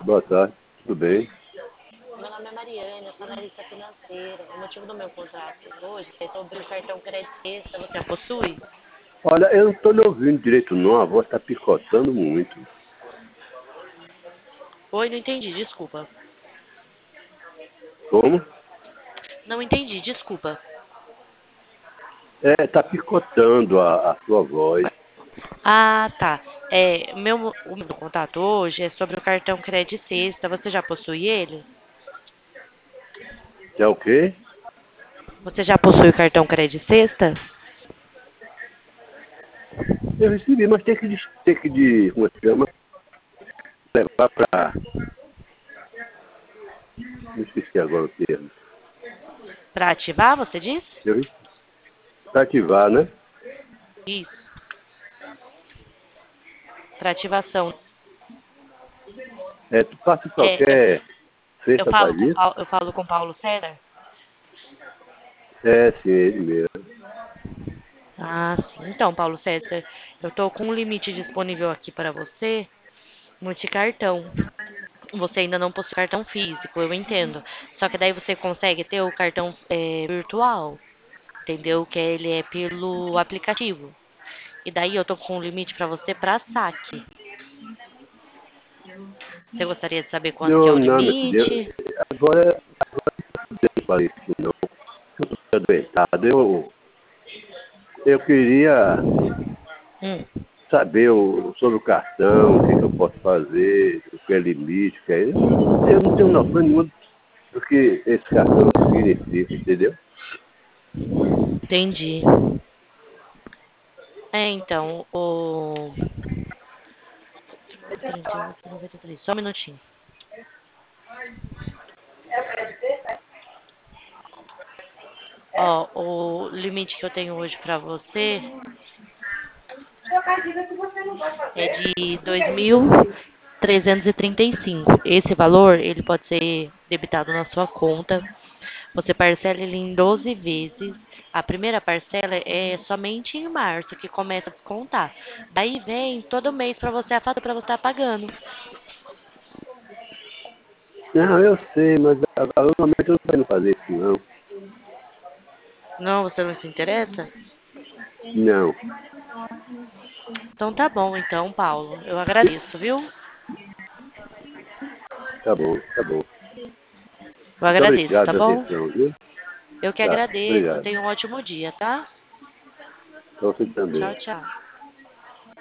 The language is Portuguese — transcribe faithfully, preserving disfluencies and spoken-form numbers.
Boa tarde, tudo bem? Meu nome é Mariana, eu sou analista financeira. O motivo do meu contrato hoje é sobre o cartão crédito extra. Você a possui? Olha, eu não estou lhe ouvindo direito não, a voz está picotando muito. Oi, não entendi, desculpa. Como? Não entendi, desculpa. É, está picotando a, a sua voz. Ah, tá. É, meu, o meu contato hoje é sobre o cartão crédito extra. Você já possui ele? É o quê? Você já possui o cartão crédito extra? Eu recebi, mas tem que, des- tem que de, como é que chama? Levar para... Não esqueci agora o termo. Para ativar, você disse? Eu Para ativar, né? Isso. Para ativação. É, tu passa em É, eu, qualquer eu sexta falo faz com isso? Paulo, eu falo com Paulo César? É, sim, ele mesmo. Ah, sim. Então, Paulo César, eu estou com um limite disponível aqui para você multicartão. Você ainda não possui cartão físico, eu entendo. Só que daí você consegue ter o cartão é, virtual, entendeu? Que ele é pelo aplicativo. E daí eu tô com um limite para você para saque. Você gostaria de saber quanto que é Não, o não, meu filho. limite? Agora, eu não falei isso não. Eu estou adoentado. Eu, eu queria Hum, saber o, sobre o cartão, o que, que eu posso fazer, o que é limite, o que é. Eu não, eu não tenho noção nenhuma do que esse cartão significa, entendeu? entendi. É, então, o... trinta e oito, noventa e três. Só um minutinho. Ó, o limite que eu tenho hoje para você é de dois mil trezentos e trinta e cinco. Esse valor, ele pode ser debitado na sua conta. Você parcela ele em doze vezes. A primeira parcela é somente em março, que começa a descontar. Daí vem todo mês para você a fatura para você estar pagando. Não, eu sei, mas agora normalmente eu não estou indo fazer isso não. Não, você não se interessa? Não, Então tá bom, então, Paulo. Eu agradeço, viu? tá bom, tá bom. Eu Muito agradeço, obrigado tá pela bom? atenção, viu? Eu que Tá, agradeço. obrigado. Tenha um ótimo dia, tá? Pra você também. Tchau, tchau.